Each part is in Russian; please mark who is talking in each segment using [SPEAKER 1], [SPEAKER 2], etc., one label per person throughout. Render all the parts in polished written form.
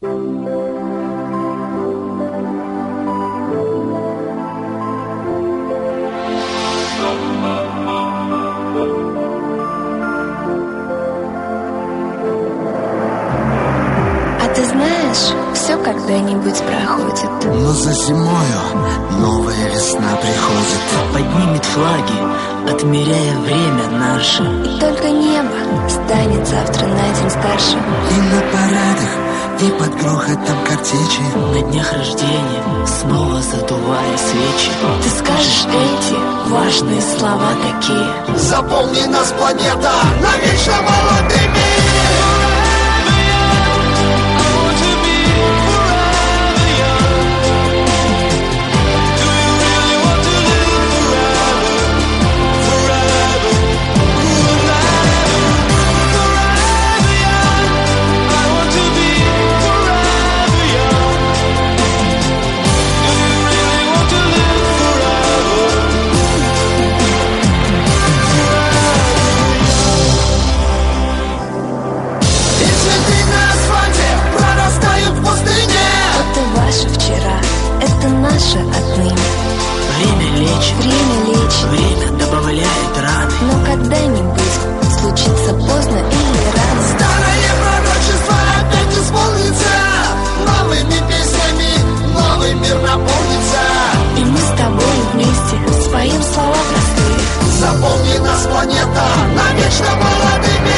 [SPEAKER 1] Ты знаешь, все когда-нибудь проходит.
[SPEAKER 2] Но за зимою новая весна приходит.
[SPEAKER 3] Поднимет флаги, отмеряя время наше.
[SPEAKER 1] И только небо станет завтра на день старше.
[SPEAKER 2] И на парадах, и под грохотом картечи,
[SPEAKER 3] на днях рождения снова задувая свечи.
[SPEAKER 1] Ты скажешь эти важные слова такие:
[SPEAKER 2] запомни нас, планета, навечно молодыми.
[SPEAKER 1] Наше отныне.
[SPEAKER 3] Время лечит, время добавляет раны.
[SPEAKER 1] Но когда-нибудь случится поздно или рано.
[SPEAKER 2] Старое пророчество опять исполнится. Новыми песнями новый мир наполнится.
[SPEAKER 1] И мы с тобой вместе споем слова простые.
[SPEAKER 2] Запомни нас, планета, навечно молодыми.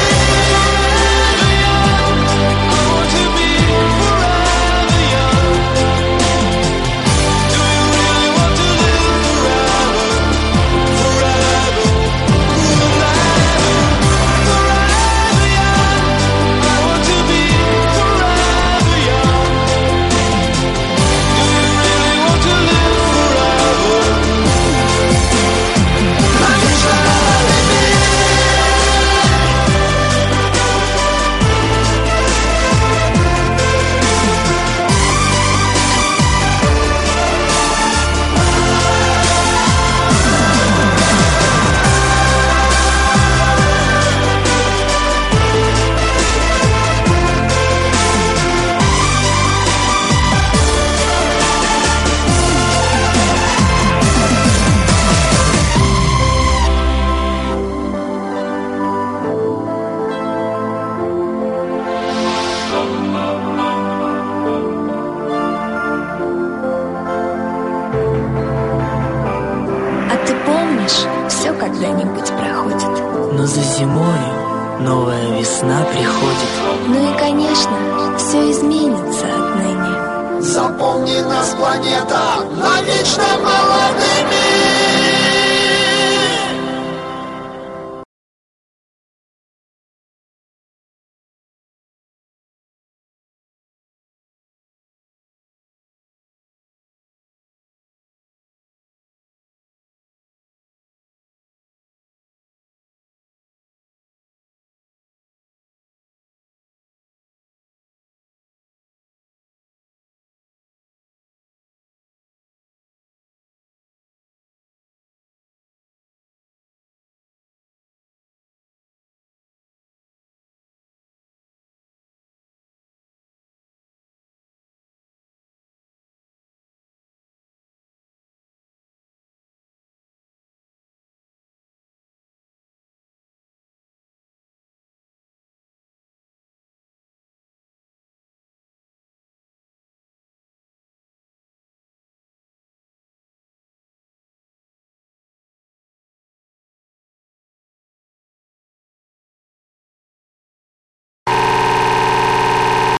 [SPEAKER 1] Когда-нибудь проходит.
[SPEAKER 3] Но за зимою новая весна приходит.
[SPEAKER 1] Ну и, конечно, все изменится отныне.
[SPEAKER 2] Запомни нас, планета, навечно молодыми.